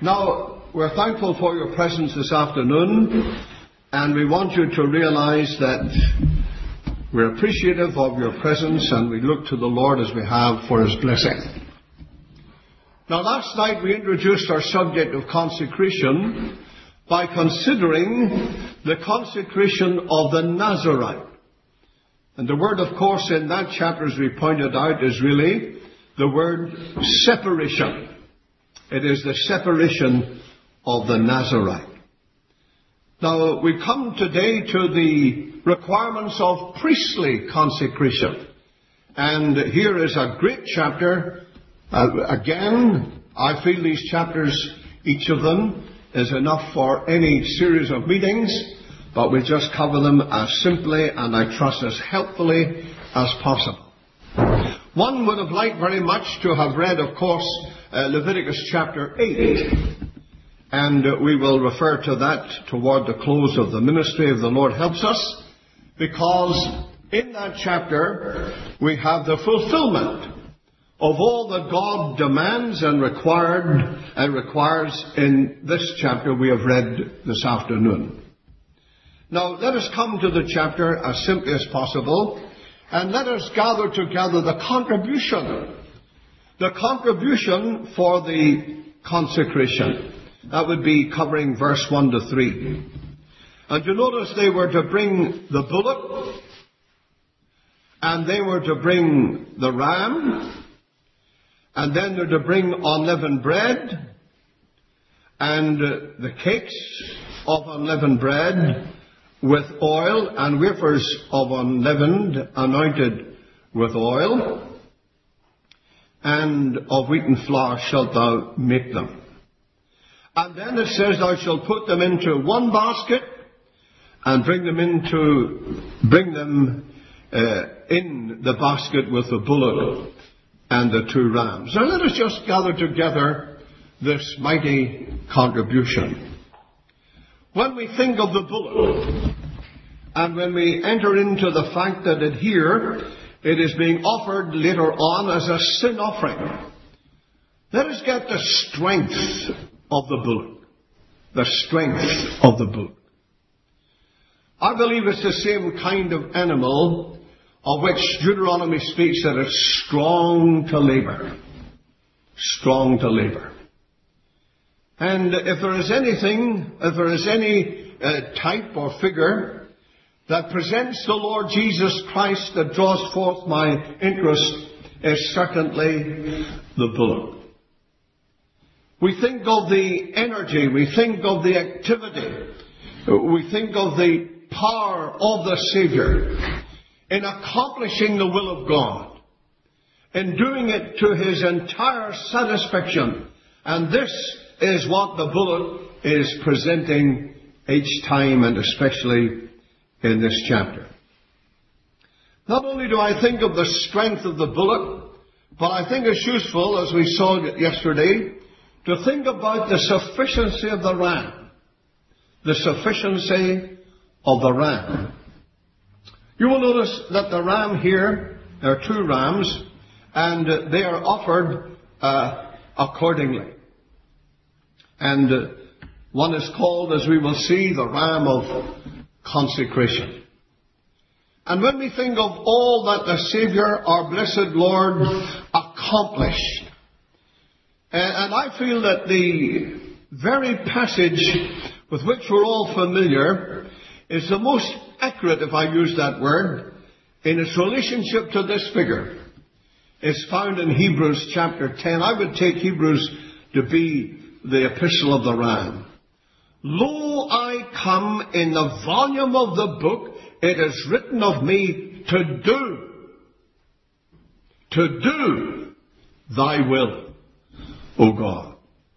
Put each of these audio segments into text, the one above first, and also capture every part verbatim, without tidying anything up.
Now, we're thankful for your presence this afternoon, and we want you to realize that we're appreciative of your presence, and we look to the Lord as we have for His blessing. Now, last night we introduced our subject of consecration by considering the consecration of the Nazarite. And the word, of course, in that chapter, as we pointed out, is really the word separation. It is the separation of the Nazarite. Now, we come today to the requirements of priestly consecration. And here is a great chapter. Uh, again, I feel these chapters, each of them, is enough for any series of meetings, but we just cover them as simply and I trust as helpfully as possible. One would have liked very much to have read, of course, uh, Leviticus chapter eight. And uh, we will refer to that toward the close of the ministry, if the Lord helps us, because in that chapter we have the fulfillment of all that God demands and required and requires in this chapter we have read this afternoon. Now, let us come to the chapter as simply as possible, and let us gather together the contribution, the contribution for the consecration. That would be covering verse one to three. And you notice they were to bring the bullock, and they were to bring the ram, and then they're to bring unleavened bread, and uh, the cakes of unleavened bread with oil, and wafers of unleavened anointed with oil, and of wheaten flour shalt thou make them. And then it says, thou shalt put them into one basket, and bring them into, bring them uh, in the basket with the bullock and the two rams. Now let us just gather together this mighty contribution. When we think of the bullock, and when we enter into the fact that it here, it is being offered later on as a sin offering, let us get the strength of the bullock. The strength of the bullock. I believe it's the same kind of animal of which Deuteronomy speaks that it's strong to labor. Strong to labor. And if there is anything, if there is any uh, type or figure that presents the Lord Jesus Christ that draws forth my interest, is certainly the bullock. We think of the energy, we think of the activity, we think of the power of the Savior in accomplishing the will of God, in doing it to His entire satisfaction. And this is what the bullock is presenting each time, and especially in this chapter. Not only do I think of the strength of the bullock, but I think it's useful, as we saw yesterday, to think about the sufficiency of the ram. The sufficiency of the ram. You will notice that the ram here, there are two rams, and they are offered uh, accordingly. And uh, one is called, as we will see, the ram of consecration. And when we think of all that the Savior, our blessed Lord, accomplished, and I feel that the very passage with which we're all familiar is the most accurate, if I use that word, in its relationship to this figure. It's found in Hebrews chapter ten. I would take Hebrews to be the epistle of the Ram. Lo, I come, in the volume of the book it is written of me to do, to do thy will, O God.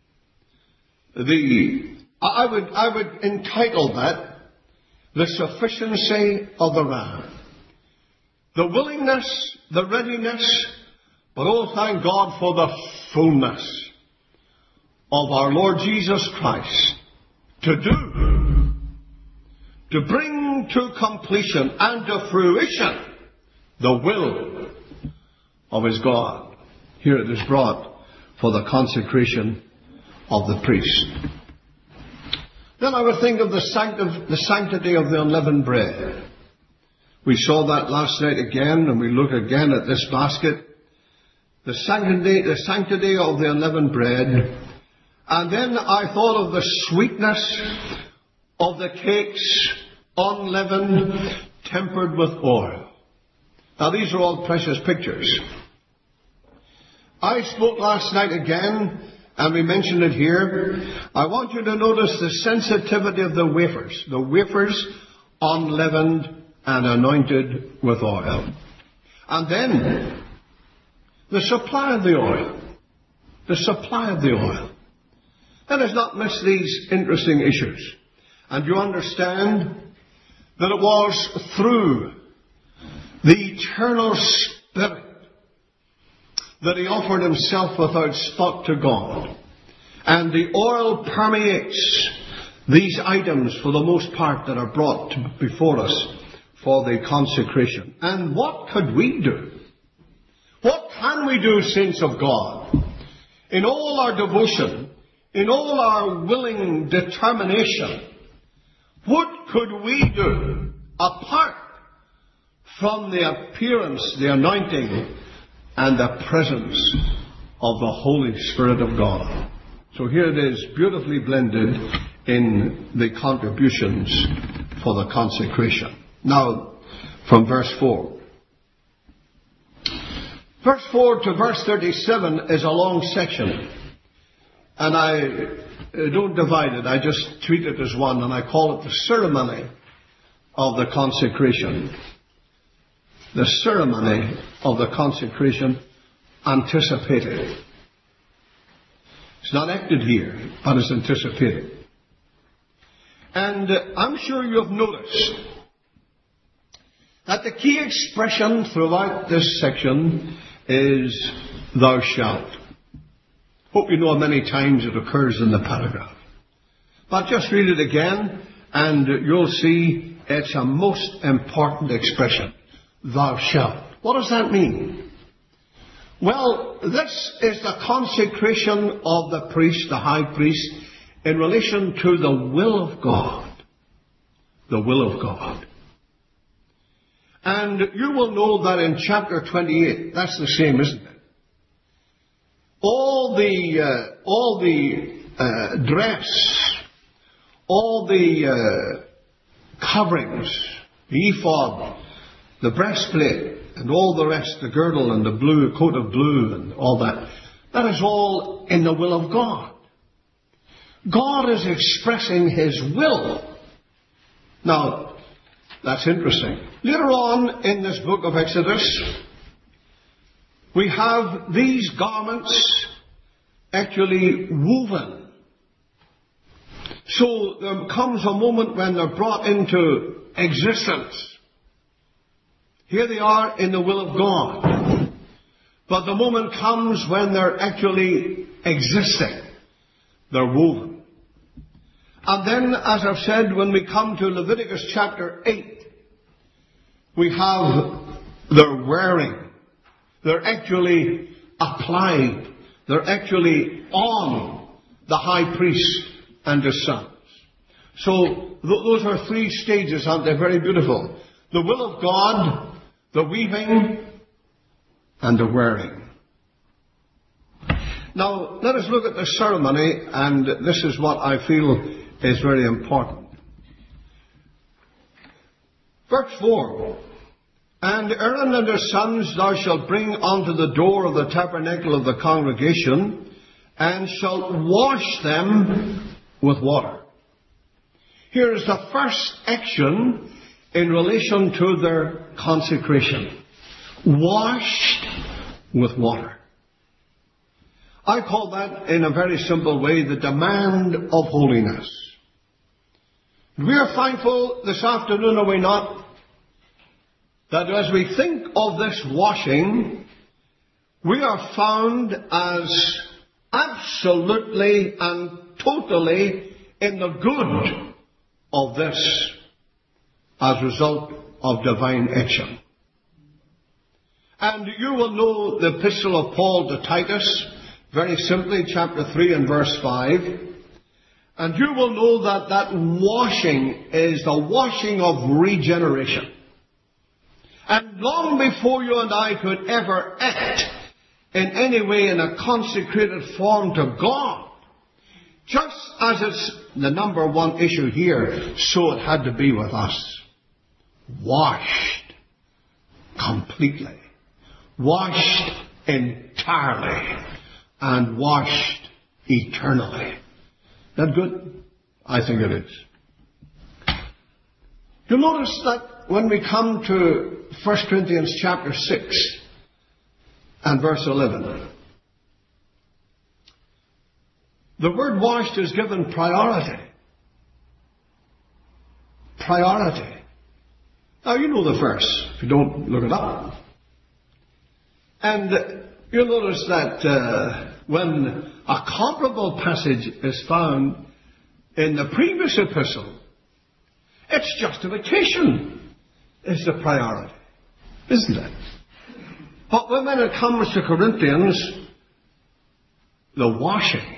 The, I would, I would entitle that the sufficiency of the Ram. The willingness, the readiness, but oh, thank God for the fullness of our Lord Jesus Christ to do, to bring to completion and to fruition the will of His God. Here it is brought for the consecration of the priest. Then I would think of the, sancti- the sanctity of the unleavened bread. We saw that last night again, and we look again at this basket. The sanctity, the sanctity of the unleavened bread. And then I thought of the sweetness of the cakes, unleavened, tempered with oil. Now these are all precious pictures. I spoke last night again, and we mentioned it here. I want you to notice the sensitivity of the wafers. The wafers unleavened and anointed with oil. And then the supply of the oil. The supply of the oil. Let us not miss these interesting issues. And you understand that it was through the eternal Spirit that he offered himself without spot to God. And the oil permeates these items for the most part that are brought before us for the consecration. And what could we do? What can we do, saints of God? In all our devotion, in all our willing determination, what could we do apart from the appearance, the anointing, and the presence of the Holy Spirit of God? So here it is, beautifully blended in the contributions for the consecration. Now, from verse four. Verse four to verse thirty-seven is a long section. And I don't divide it, I just treat it as one, and I call it the ceremony of the consecration. The ceremony of the consecration anticipated. It's not acted here, but it's anticipated. And uh, I'm sure you've noticed that the key expression throughout this section is thou shalt. Hope you know how many times it occurs in the paragraph. But just read it again and you'll see it's a most important expression. Thou shalt. What does that mean? Well, this is the consecration of the priest, the high priest, in relation to the will of God. The will of God. And you will know that in chapter twenty-eight, that's the same, isn't it? All the, uh, all the uh, dress, all the uh, coverings, the ephod, the breastplate, and all the rest, the girdle and the blue coat of blue and all that, that is all in the will of God. God is expressing His will. Now, that's interesting. Later on in this book of Exodus, we have these garments actually woven. So there comes a moment when they're brought into existence. Here they are in the will of God. But the moment comes when they're actually existing. They're woven. And then, as I've said, when we come to Leviticus chapter eight, we have their wearing. They're actually applied. They're actually on the high priest and his sons. So th- those are three stages, aren't they? Very beautiful. The will of God, the weaving, and the wearing. Now, let us look at the ceremony, and this is what I feel is very important. Verse four. And Aaron and his sons thou shalt bring unto the door of the tabernacle of the congregation, and shalt wash them with water. Here is the first action in relation to their consecration. Washed with water. I call that, in a very simple way, the demand of holiness. We are thankful this afternoon, are we not, that as we think of this washing, we are found as absolutely and totally in the good of this as a result of divine action. And you will know the epistle of Paul to Titus, Very simply, chapter three and verse five. And you will know that that washing is the washing of regeneration. And long before you and I could ever act in any way in a consecrated form to God, just as it's the number one issue here, so it had to be with us. Washed completely. Washed entirely. And washed eternally. That good? I think it is. You'll notice that when we come to First Corinthians chapter six and verse eleven, the word washed is given priority. Priority. Now you know the verse. If you don't, look it up. And you'll notice that uh, when a comparable passage is found in the previous epistle, its justification is the priority, isn't it? But when it comes to Corinthians, the washing,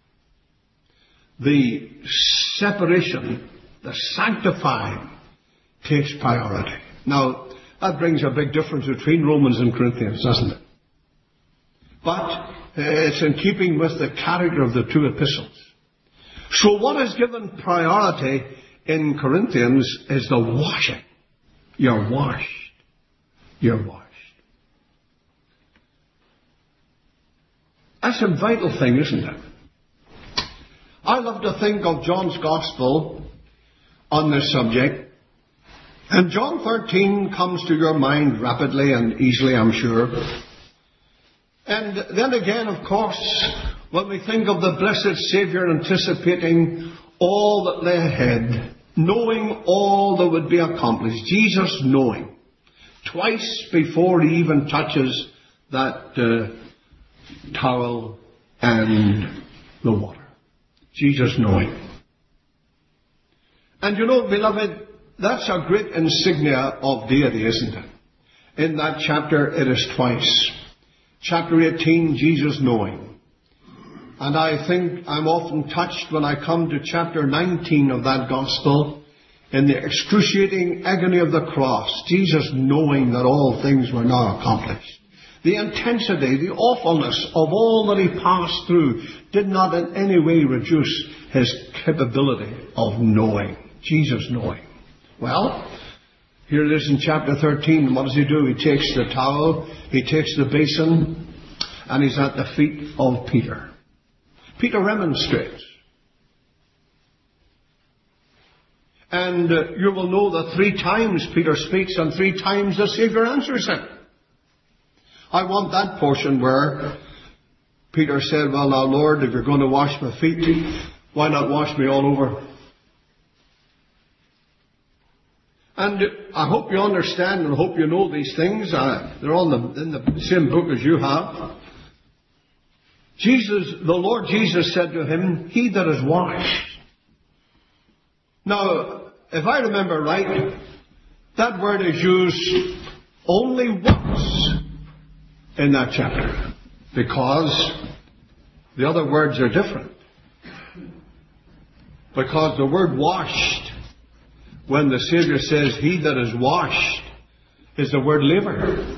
the separation, the sanctifying takes priority. Now, that brings a big difference between Romans and Corinthians, doesn't it? But it's in keeping with the character of the two epistles. So what is given priority in Corinthians is the washing. You're washed. You're washed. That's a vital thing, isn't it? I love to think of John's Gospel on this subject. And John thirteen comes to your mind rapidly and easily, I'm sure. And then again, of course, when we think of the blessed Saviour anticipating all that lay ahead, knowing all that would be accomplished, Jesus knowing, twice before he even touches that uh, towel and the water. Jesus knowing. And you know, beloved, that's a great insignia of deity, isn't it? In that chapter, it is twice. Chapter eighteen, Jesus knowing. And I think I'm often touched when I come to chapter nineteen of that Gospel, in the excruciating agony of the cross, Jesus knowing that all things were now accomplished. The intensity, the awfulness of all that he passed through did not in any way reduce his capability of knowing. Jesus knowing. Well, here it is in chapter thirteen. What does he do? He takes the towel, he takes the basin, and he's at the feet of Peter. Peter remonstrates. And uh, you will know that three times Peter speaks and three times the Saviour answers him. I want that portion where Peter said, well now Lord, if you're going to wash my feet, why not wash me all over? And I hope you understand and hope you know these things. Uh, they're all in the, in the same book as you have. Jesus, the Lord Jesus said to him, he that is washed. Now, if I remember right, that word is used only once in that chapter, because the other words are different. Because the word washed, when the Saviour says, he that is washed, is the word laver.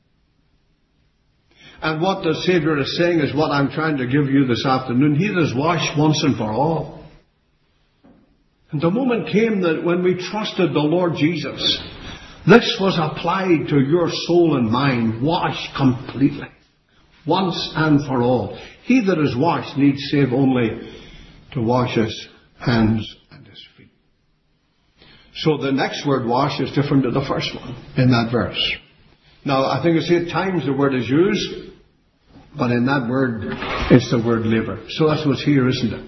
And what the Saviour is saying is what I'm trying to give you this afternoon. He that is washed once and for all. And the moment came that when we trusted the Lord Jesus, this was applied to your soul and mind, washed completely. Once and for all. He that is washed needs save only to wash his hands and his feet. So the next word wash is different to the first one in that verse. Now I think it's eight times the word is used, but in that word it's the word laver. So that's what's here, isn't it?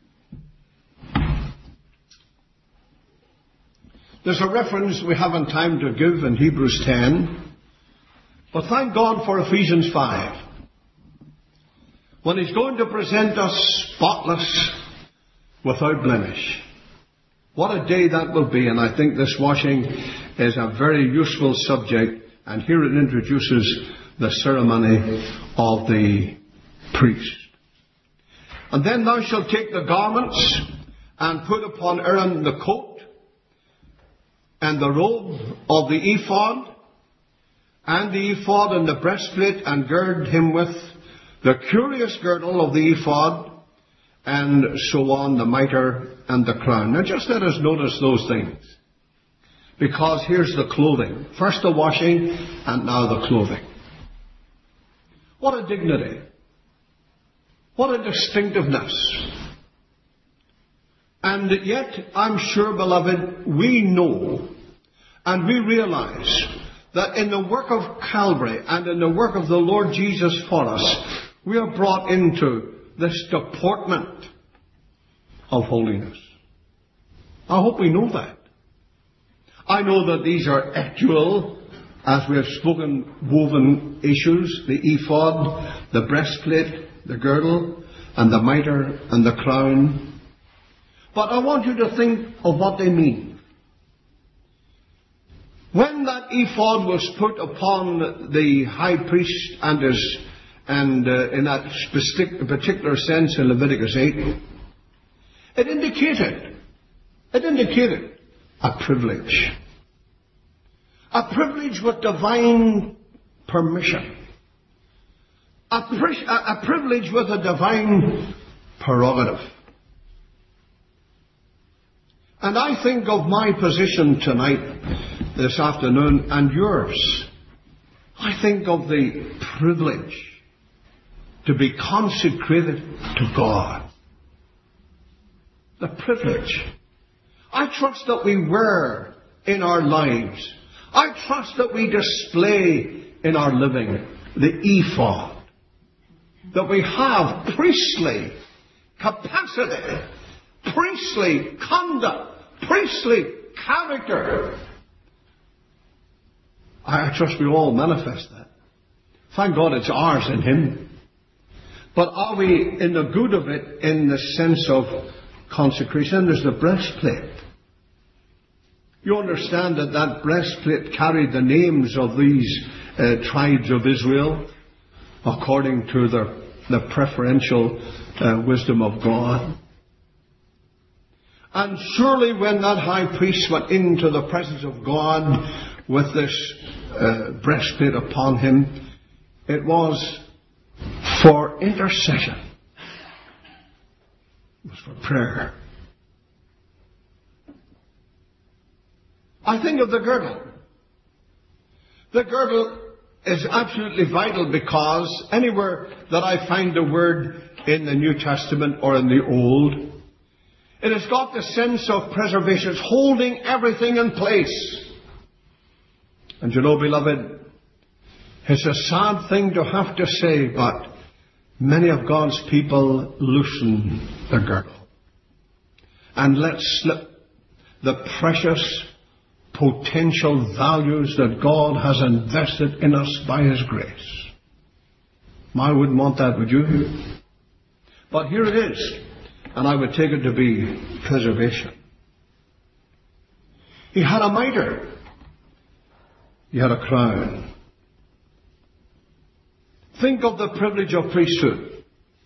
There's a reference we haven't time to give in Hebrews ten, but thank God for Ephesians five. When he's going to present us spotless, without blemish. What a day that will be, and I think this washing is a very useful subject, and here it introduces the ceremony of the priest. And then thou shalt take the garments and put upon Aaron the coat and the robe of the ephod, and the ephod and the breastplate, and gird him with the curious girdle of the ephod, and so on, the mitre and the crown. Now just let us notice those things, because here's the clothing. First the washing, and now the clothing. What a dignity. What a distinctiveness. And yet, I'm sure, beloved, we know and we realize that in the work of Calvary and in the work of the Lord Jesus for us, we are brought into this deportment of holiness. I hope we know that. I know that these are actual, as we have spoken, woven issues: the ephod, the breastplate, the girdle, and the mitre and the crown. But I want you to think of what they mean. When that ephod was put upon the high priest and his, and uh, in that specific, particular sense in Leviticus eight, it indicated, it indicated a privilege. A privilege with divine permission. A, pri- a privilege with a divine prerogative. And I think of my position tonight, this afternoon, and yours. I think of the privilege to be consecrated to God. The privilege. I trust that we wear in our lives, I trust that we display in our living the ephod. That we have priestly capacity, priestly conduct, priestly character. I trust we all manifest that. Thank God it's ours in Him. But are we in the good of it in the sense of consecration? There's the breastplate. You understand that that breastplate carried the names of these uh, tribes of Israel according to the, the preferential uh, wisdom of God. And surely when that high priest went into the presence of God with this uh, breastplate upon him, it was for intercession. It was for prayer. I think of the girdle. The girdle is absolutely vital, because anywhere that I find the word in the New Testament or in the Old, it has got the sense of preservation. It's holding everything in place. And you know, beloved, it's a sad thing to have to say, but many of God's people loosen the girdle and let slip the precious potential values that God has invested in us by His grace. I wouldn't want that, would you? But here it is, and I would take it to be preservation. He had a mitre. He had a crown. Think of the privilege of priesthood.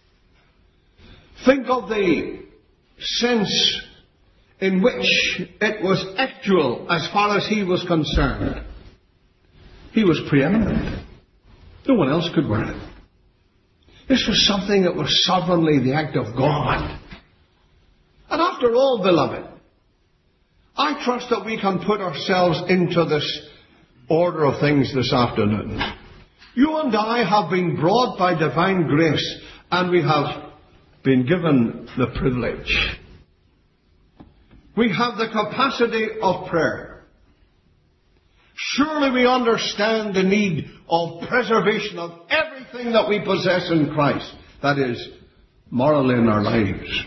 Think of the sense in which it was actual as far as he was concerned. He was preeminent. No one else could wear it. This was something that was sovereignly the act of God. And after all, beloved, I trust that we can put ourselves into this order of things this afternoon. You and I have been brought by divine grace, and we have been given the privilege. We have the capacity of prayer. Surely we understand the need of preservation of everything that we possess in Christ. That is, morally in our lives.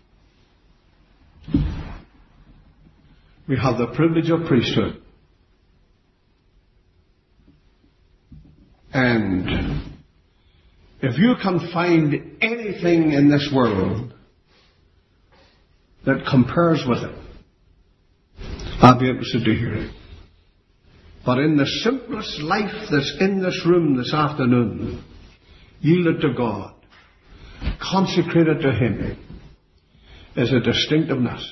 We have the privilege of priesthood. And if you can find anything in this world that compares with it, I'll be interested to hear it. But in the simplest life that's in this room this afternoon, yield it to God. consecrated to Him, is a distinctiveness,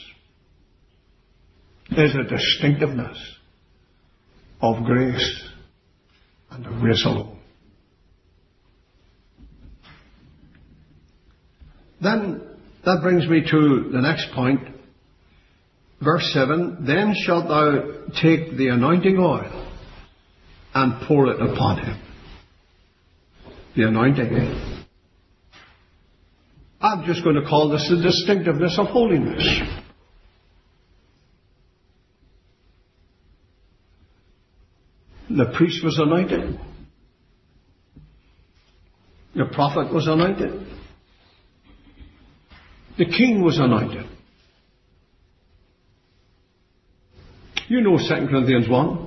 is a distinctiveness of grace and of grace alone. Then that brings me to the next point. Verse seven, then shalt thou take the anointing oil and pour it upon him. The anointing. I'm just going to call this the distinctiveness of holiness. The priest was anointed. The prophet was anointed. The king was anointed. You know Second Corinthians one.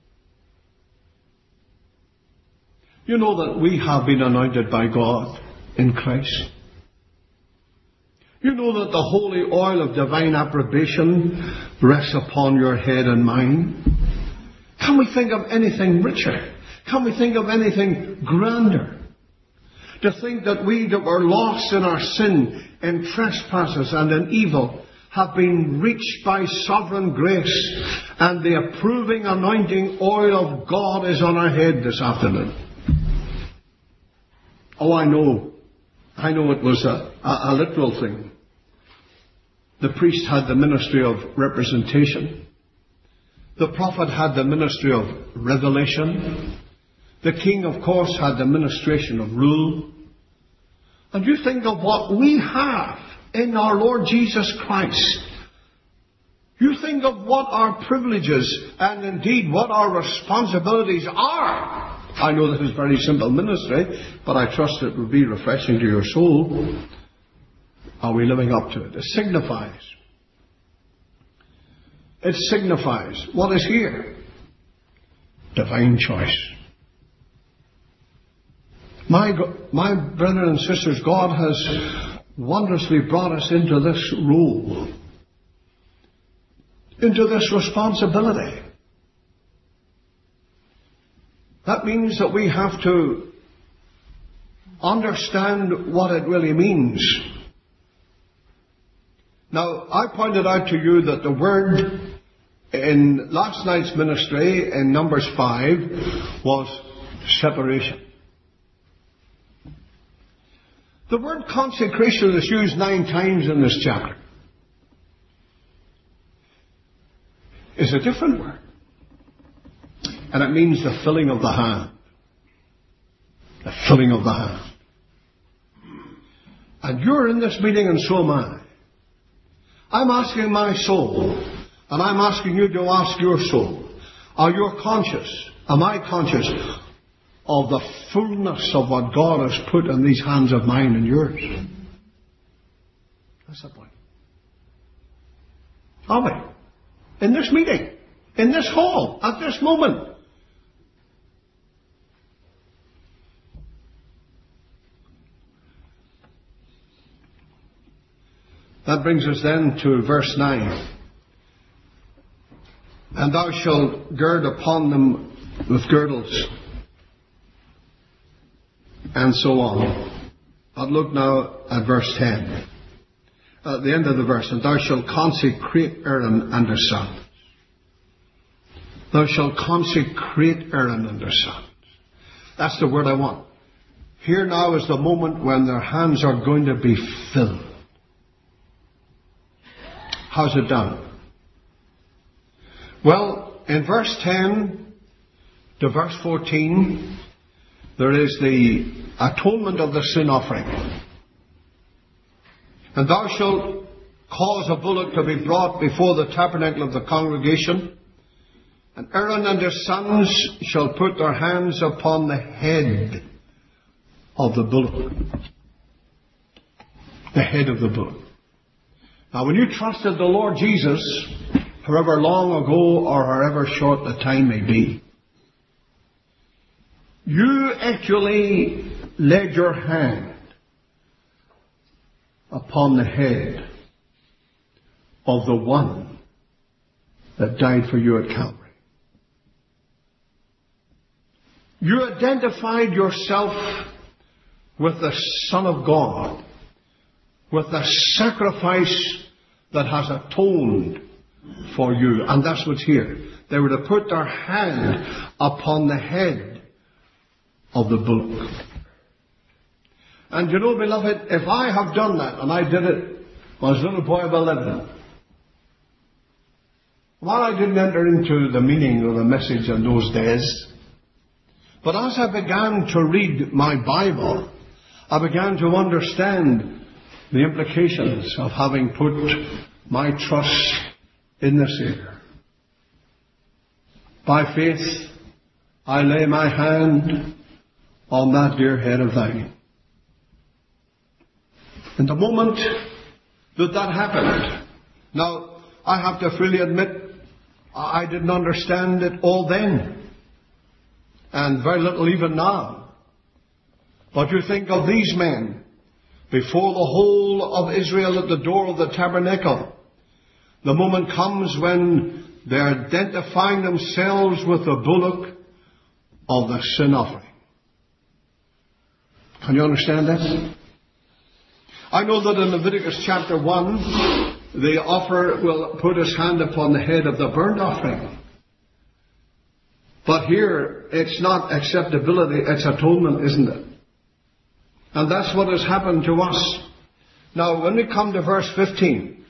You know that we have been anointed by God in Christ. You know that the holy oil of divine approbation rests upon your head and mine. Can we think of anything richer? Can we think of anything grander? To think that we that were lost in our sin, in trespasses and in evil, have been reached by sovereign grace, and the approving anointing oil of God is on our head this afternoon. Oh, I know. I know it was a, a, a literal thing. The priest had the ministry of representation. The prophet had the ministry of revelation. The king, of course, had the ministration of rule. And you think of what we have in our Lord Jesus Christ. You think of what our privileges and indeed what our responsibilities are. I know this is very simple ministry, but I trust it will be refreshing to your soul. Are we living up to it? It signifies. It signifies what is here. Divine choice. My, my brethren and sisters, God has wondrously brought us into this role, into this responsibility. That means that we have to understand what it really means. Now, I pointed out to you that the word in last night's ministry in Numbers five was separation. The word consecration is used nine times in this chapter. It's a different word. And it means the filling of the hand. The filling of the hand. And you're in this meeting and so am I. I'm asking my soul, and I'm asking you to ask your soul. Are you conscious? Am I conscious of the fullness of what God has put in these hands of mine and yours? That's the point. Are we? In this meeting, in this hall, at this moment. That brings us then to verse nine. And thou shalt gird upon them with girdles. And so on. But look now at verse ten. At the end of the verse. And thou shalt consecrate Aaron and his sons. Thou shalt consecrate Aaron and his sons. That's the word I want. Here now is the moment when their hands are going to be filled. How's it done? Well, in verse ten to verse fourteen, there is the atonement of the sin offering. And thou shalt cause a bullock to be brought before the tabernacle of the congregation, and Aaron and his sons shall put their hands upon the head of the bullock. The head of the bullock. Now, when you trusted the Lord Jesus, however long ago or however short the time may be, you actually laid your hand upon the head of the one that died for you at Calvary. You identified yourself with the Son of God with the sacrifice that has atoned for you. And that's what's here. They were to put their hand upon the head of the bullock. And you know, beloved, if I have done that, and I did it when I was a little boy of eleven, while I didn't enter into the meaning of the message in those days, but as I began to read my Bible, I began to understand the implications of having put my trust in the Savior. By faith, I lay my hand on that dear head of thine. In the moment that that happened, now I have to freely admit I didn't understand it all then, and very little even now. But you think of these men before the whole of Israel at the door of the tabernacle. The moment comes when they're identifying themselves with the bullock of the sin offering. Can you understand that? I know that in Leviticus chapter one, the offerer will put his hand upon the head of the burnt offering. But here, it's not acceptability, it's atonement, isn't it? And that's what has happened to us. Now, when we come to verse fifteen,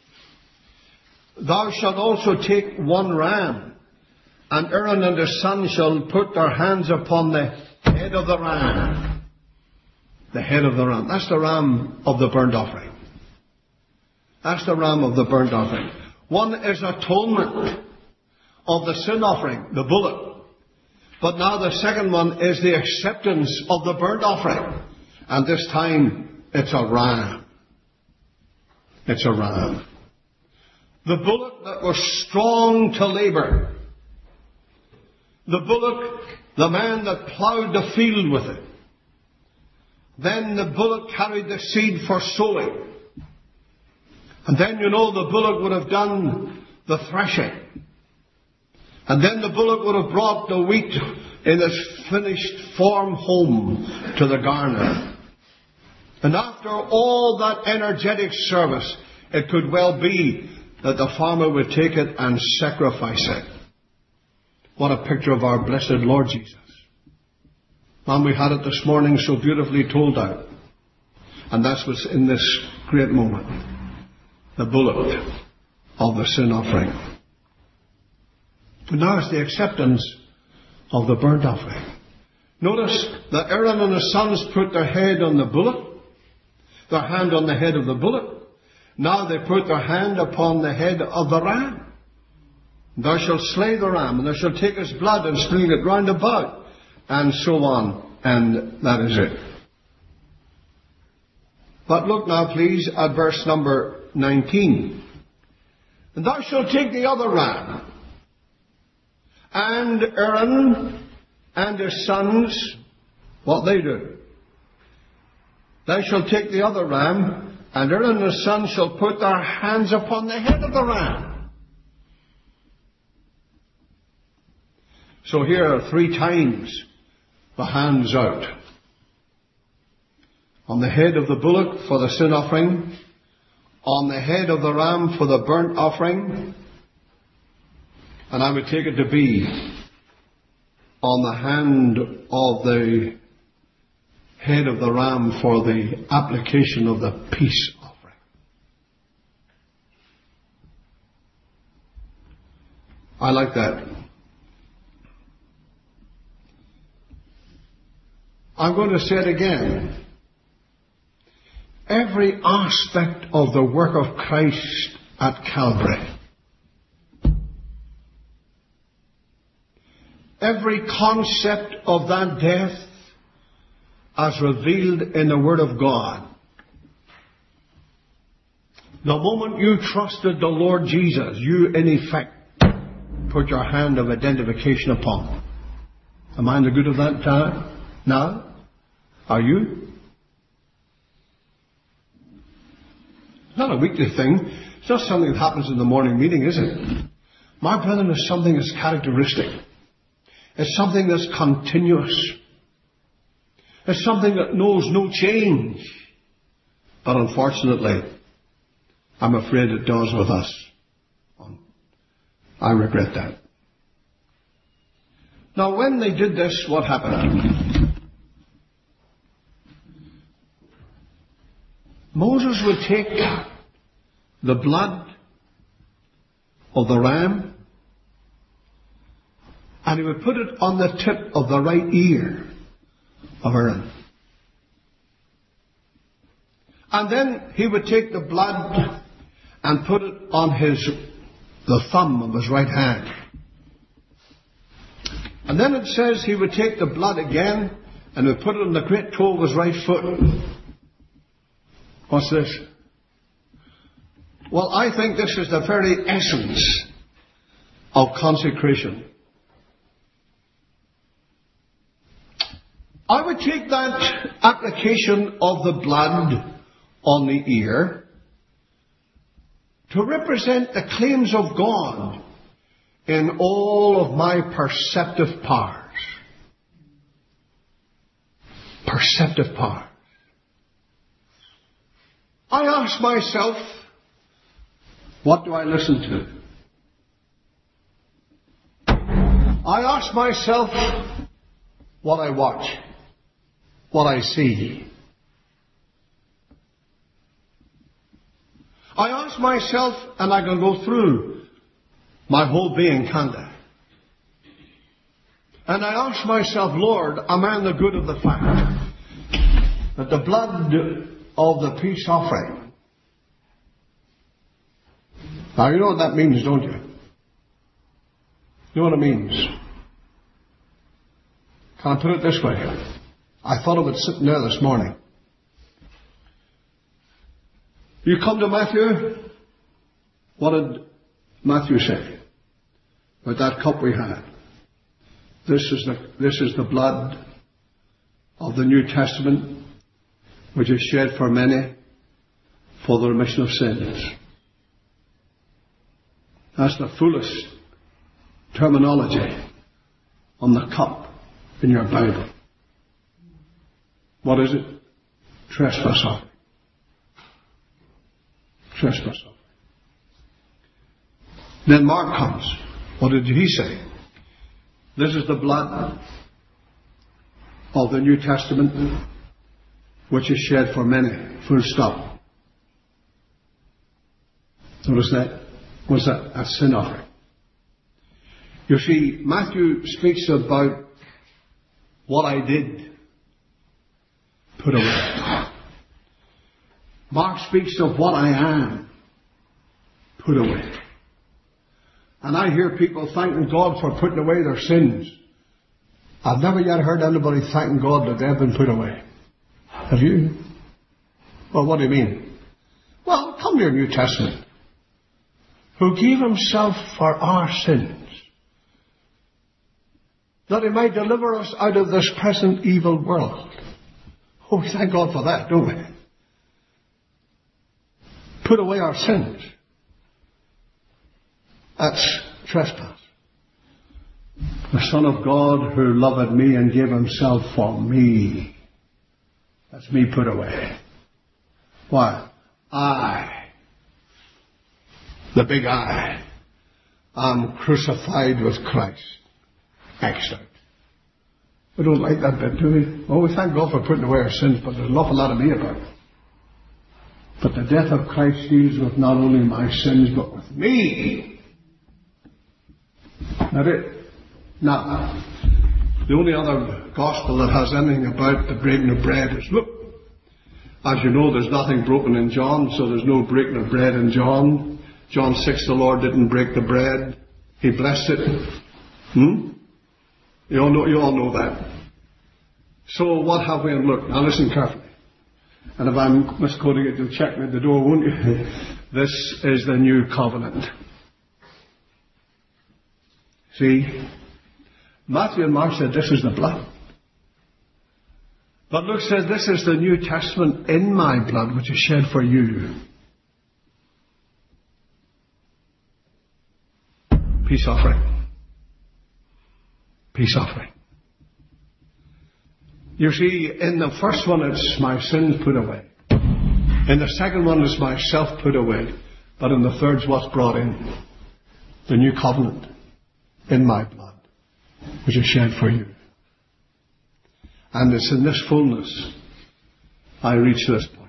thou shalt also take one ram, and Aaron and his son shall put their hands upon the head of the ram. The head of the ram. That's the ram of the burnt offering. That's the ram of the burnt offering. One is atonement of the sin offering, the bullock. But now the second one is the acceptance of the burnt offering. And this time, it's a ram. It's a ram. The bullock that was strong to labor. The bullock, the man that ploughed the field with it. Then the bullock carried the seed for sowing. And then, you know, the bullock would have done the threshing. And then the bullock would have brought the wheat in its finished form home to the garner. And after all that energetic service, it could well be that the farmer would take it and sacrifice it. What a picture of our blessed Lord Jesus. And we had it this morning so beautifully told out. And that's what's in this great moment. The bullock of the sin offering. And now it's the acceptance of the burnt offering. Notice that Aaron and his sons put their head on the bullock, their hand on the head of the bullock. Now they put their hand upon the head of the ram. Thou shalt slay the ram, and thou shalt take his blood and sprinkle it round about, and so on. And that is it. But look now, please, at verse number nineteen. And thou shalt take the other ram, and Aaron and his sons, what they do. Thou shalt take the other ram, and Aaron and his sons shall put their hands upon the head of the ram. So here are three times the hands out. On the head of the bullock for the sin offering, on the head of the ram for the burnt offering, and I would take it to be on the hand of the head of the ram for the application of the peace offering. I like that. I'm going to say it again. Every aspect of the work of Christ at Calvary, every concept of that death as revealed in the Word of God. The moment you trusted the Lord Jesus, you in effect put your hand of identification upon Him. Am I in the good of that time? Now? Are you? It's not a weekly thing. It's not something that happens in the morning meeting, is it? My brethren, is something that's characteristic. It's something that's continuous. It's something that knows no change. But unfortunately, I'm afraid it does with us. I regret that. Now, when they did this, what happened? Moses would take the blood of the ram and he would put it on the tip of the right ear of Aaron. And then he would take the blood and put it on his the thumb of his right hand. And then it says he would take the blood again and would put it on the great toe of his right foot. What's this? Well, I think this is the very essence of consecration. I would take that application of the blood on the ear to represent the claims of God in all of my perceptive powers. Perceptive powers. I ask myself, what do I listen to? I ask myself what I watch, what I see. I ask myself, and I can go through my whole being, can't I? And I ask myself, Lord, am I in the good of the fact that the blood of the peace offering? Now, you know what that means, don't you? You know what it means? Can I put it this way? I thought of it sitting there this morning. You come to Matthew. What did Matthew say? With that cup we had. This is the, this is the blood of the New Testament, which is shed for many for the remission of sins. That's the fullest terminology on the cup in your Bible. What is it? Trespass offering. Trespass offering. Then Mark comes. What did he say? This is the blood of the New Testament, which is shed for many. Full stop. Notice that? What's that? A sin offering. You see, Matthew speaks about what I did put away. Mark speaks of what I am put away. And I hear people thanking God for putting away their sins. I've never yet heard anybody thanking God that they've been put away. Have you? Well, what do you mean? Well, come to your New Testament. Who gave himself for our sins, that he might deliver us out of this present evil world. Oh, we thank God for that, don't we? Put away our sins. That's trespass. The Son of God who loved me and gave himself for me. That's me put away. Why? I, the big I, am crucified with Christ. Excellent. We don't like that bit, do we? Oh, we thank God for putting away our sins, but there's an awful lot of me about it. But the death of Christ deals with not only my sins, but with me. That it. Now, the only other gospel that has anything about the breaking of bread is, look, as you know, there's nothing broken in John, so there's no breaking of bread in John. John six, the Lord didn't break the bread. He blessed it. Hmm? You all know, you all know that. So what have we in Luke? Now listen carefully. And if I'm misquoting it, you'll check me at the door, won't you? This is the new covenant. See? Matthew and Mark said this is the blood. But Luke says this is the New Testament in my blood, which is shed for you. Peace offering. Peace offering. You see, in the first one, it's my sins put away. In the second one is myself put away. But in the third is what's brought in. The new covenant in my blood, which is shed for you. And it's in this fullness I reach this point.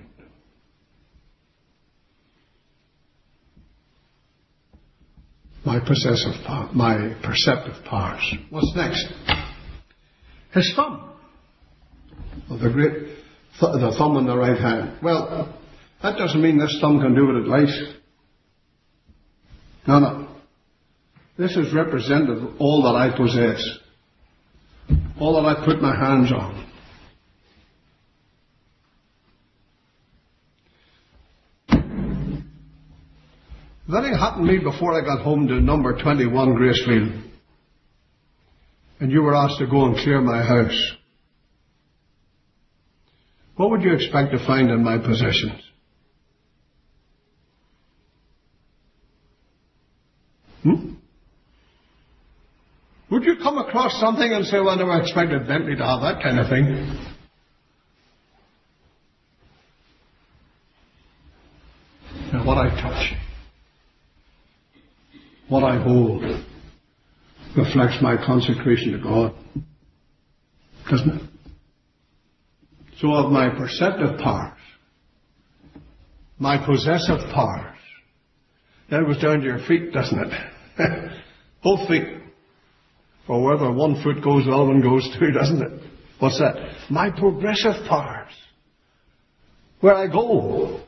My possessive power, my perceptive powers. What's next? His thumb. Well, the great, th- the thumb in the right hand. Well, that doesn't mean this thumb can do what it likes. No, no. This is representative of all that I possess. All that I put my hands on. If anything happened to me before I got home to number twenty-one Gracefield, and you were asked to go and clear my house, what would you expect to find in my possessions? Hmm? Would you come across something and say, well, I never expected Bentley to have that kind of thing? Now, what I touch, what I hold, reflects my consecration to God. Doesn't it? So of my perceptive powers, my possessive powers, that goes down to your feet, doesn't it? Both feet. Or wherever one foot goes, the other one goes too, doesn't it? What's that? My progressive powers. Where I go.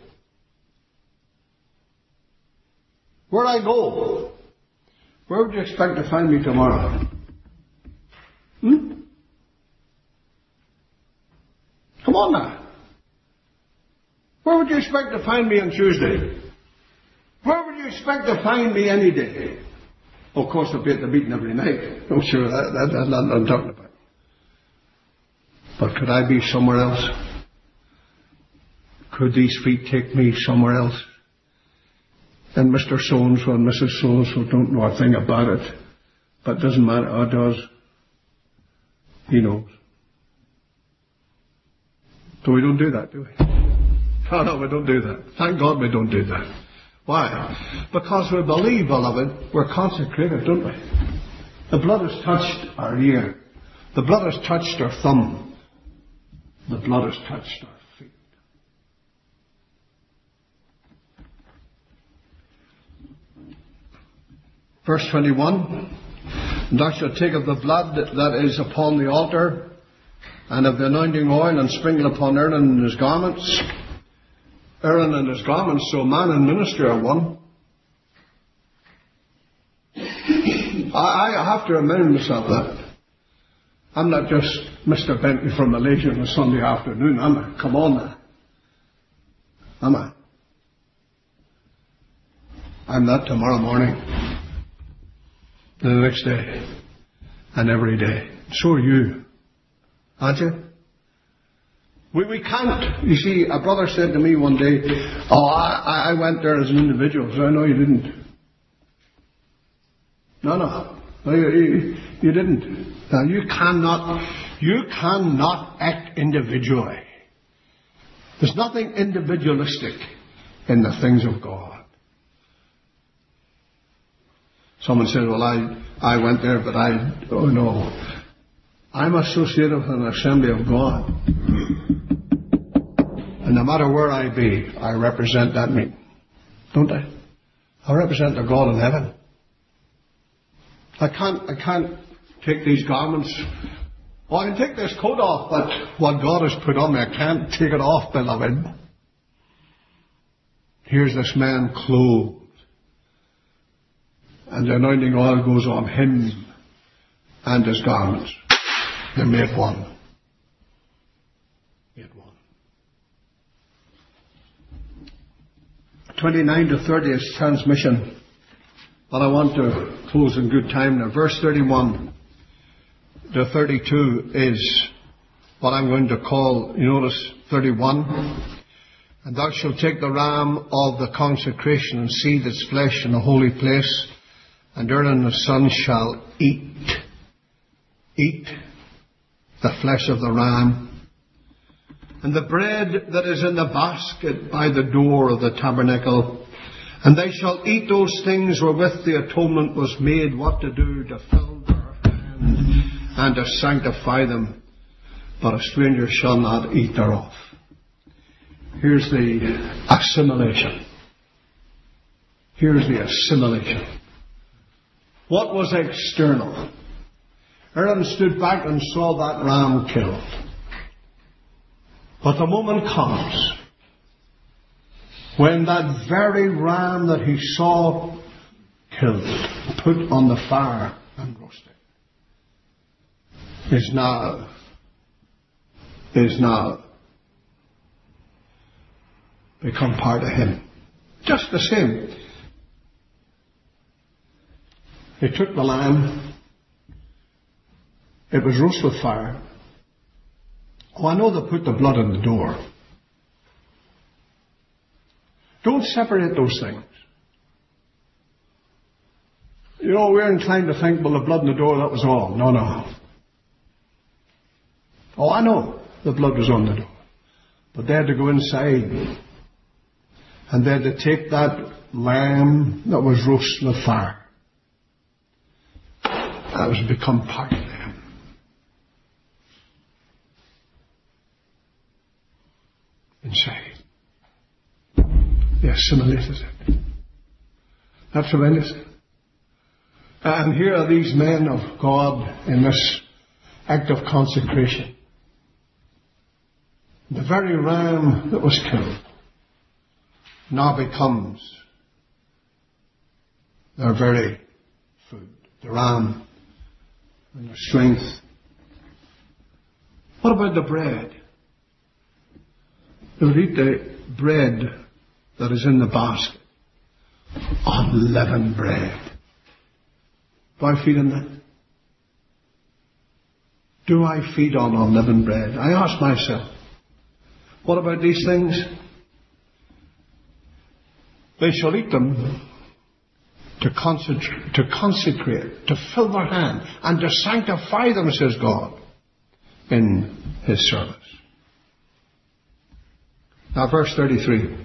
Where I go. Where would you expect to find me tomorrow? Hmm? Come on now. Where would you expect to find me on Tuesday? Where would you expect to find me any day? Of course, I'll be at the meeting every night. Oh, sure, that, that, that's not what I'm talking about. But could I be somewhere else? Could these feet take me somewhere else? And Mister So-and-so and Missus So-and-so don't know a thing about it. But it doesn't matter. Oh, it does. He knows. So we don't do that, do we? Oh, no, we don't do that. Thank God we don't do that. Why? Because we believe, beloved, we're consecrated, don't we? The blood has touched our ear. The blood has touched our thumb. The blood has touched our feet. Verse twenty-one. And thou shalt take of the blood that is upon the altar, and of the anointing oil, and sprinkle upon Aaron and his garments. Aaron and his garments, so man and minister are one. I, I have to remind myself that. I'm not just Mister Bentley from Malaysia on a Sunday afternoon, am I? Come on now. Am I? I'm that tomorrow morning, and the next day, and every day. So are you. Aren't you? We, we can't. You see, a brother said to me one day, oh, I, I went there as an individual. So I know you didn't. No, no. no you, you, you didn't. Now, you cannot, you cannot act individually. There's nothing individualistic in the things of God. Someone said, well, I, I went there, but I, oh no. I'm associated with an assembly of God. And no matter where I be, I represent that meeting. Don't I? I represent the God in heaven. I can't, I can't take these garments. Well, I can take this coat off, but what God has put on me, I can't take it off, beloved. Here's this man clothed. And the anointing oil goes on him and his garments. They're made one. Made one. twenty-nine to thirty is transmission. But I want to close in good time now. Verse thirty-one to thirty-two is what I'm going to call, you notice, thirty-one. And thou shalt take the ram of the consecration and seethe its flesh in a holy place, and Aaron and his sons shall eat, eat the flesh of the ram. and the bread that is in the basket by the door of the tabernacle. And they shall eat those things wherewith the atonement was made, what to do, to fill their hand and to sanctify them. But a stranger shall not eat thereof. Here's the assimilation. Here's the assimilation. What was external? Aaron stood back and saw that ram killed. But the moment comes when that very ram that he saw killed, put on the fire and roasted, is now, is now become part of him. Just the same. He took the lamb. It was roast with fire. Oh, I know they put the blood on the door. Don't separate those things. You know, we're inclined to think, well, the blood on the door, that was all. No, no. Oh, I know the blood was on the door. But they had to go inside. And they had to take that lamb that was roasted with fire. That was become part of them. Inside. They assimilated it. That's tremendous. And here are these men of God in this act of consecration. The very ram that was killed now becomes their very food. The ram and their strength. What about the bread? They would eat the bread that is in the basket. Unleavened bread. Do I feed on that? Do I feed on unleavened bread? I ask myself, what about these things? They shall eat them to concentrate, to consecrate, to fill their hand, and to sanctify them, says God, in His service. Now, verse thirty-three.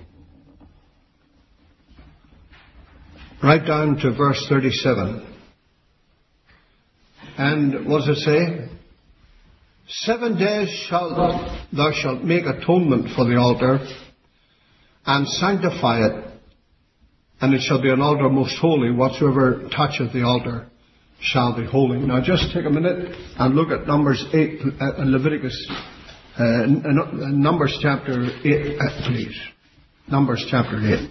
Right down to verse thirty-seven. And what does it say? Seven days shalt thou shalt make atonement for the altar, and sanctify it, and it shall be an altar most holy. Whatsoever toucheth the altar shall be holy. Now just take a minute and look at Numbers eight, uh, Leviticus, uh, Numbers chapter eight, uh, please. Numbers chapter eight.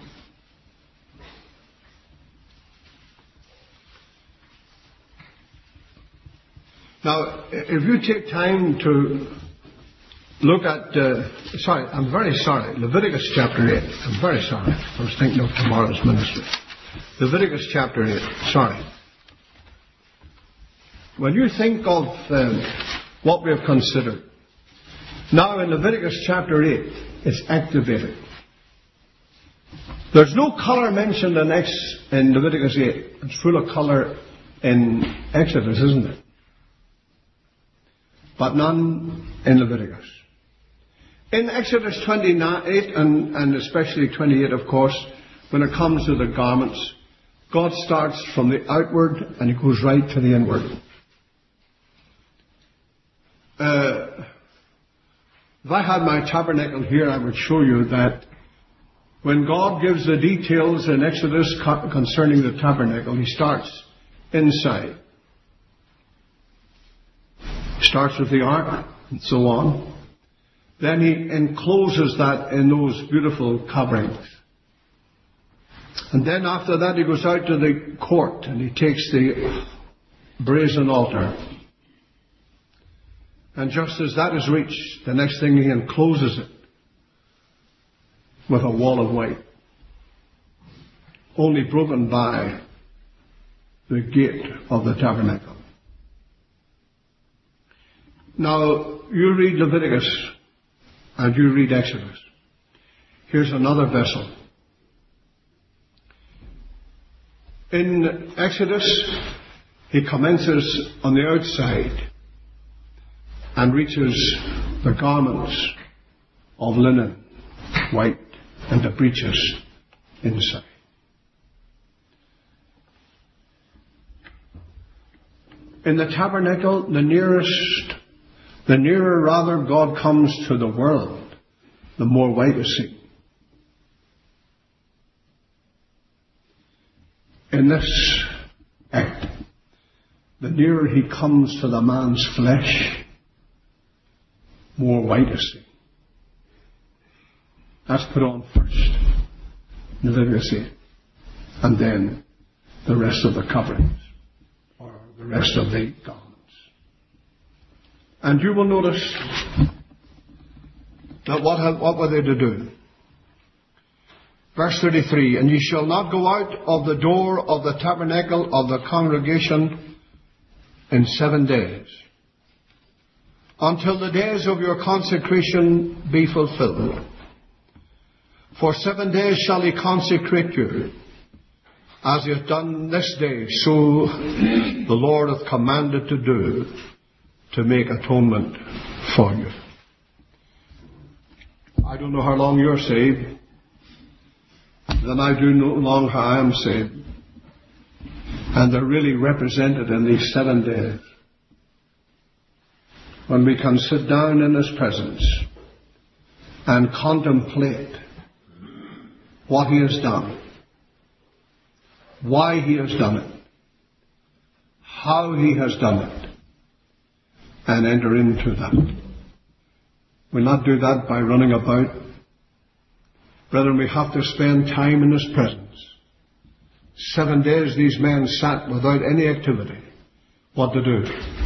Now, if you take time to look at, uh, sorry, I'm very sorry, Leviticus chapter eight. I'm very sorry. I was thinking of tomorrow's ministry. Leviticus chapter eight. Sorry. When you think of um, what we have considered, now in Leviticus chapter eight, it's activated. There's no colour mentioned in, Ex- in Leviticus eight. It's full of colour in Exodus, isn't it? But none in Leviticus. In Exodus twenty-eight, and, and especially twenty-eight, of course, when it comes to the garments, God starts from the outward and He goes right to the inward. Uh, if I had my tabernacle here, I would show you that when God gives the details in Exodus concerning the tabernacle, He starts inside. Starts with the ark and so on. Then He encloses that in those beautiful coverings. And then after that He goes out to the court and He takes the brazen altar. And just as that is reached, the next thing He encloses it with a wall of white, only broken by the gate of the tabernacle. Now, you read Leviticus and you read Exodus. Here's another vessel. In Exodus, He commences on the outside and reaches the garments of linen, white, and the breeches inside. In the tabernacle, the nearest, the nearer rather God comes to the world, the more white is seen. In this act, the nearer he comes to the man's flesh, more white is seen. That's put on first, Leviticus eight, and then the rest of the coverings, or the rest of the garments. And you will notice that what, have, what were they to do? Verse thirty-three, and ye shall not go out of the door of the tabernacle of the congregation in seven days, until the days of your consecration be fulfilled. For seven days shall he consecrate you, as he hath done this day, so the Lord hath commanded to do, to make atonement for you. I don't know how long you're saved, then I do know long how I am saved. And they're really represented in these seven days, when we can sit down in his presence and contemplate what he has done, why he has done it, how he has done it, and enter into that. We'll not do that by running about. Brethren, we have to spend time in his presence. Seven days these men sat without any activity. What to do?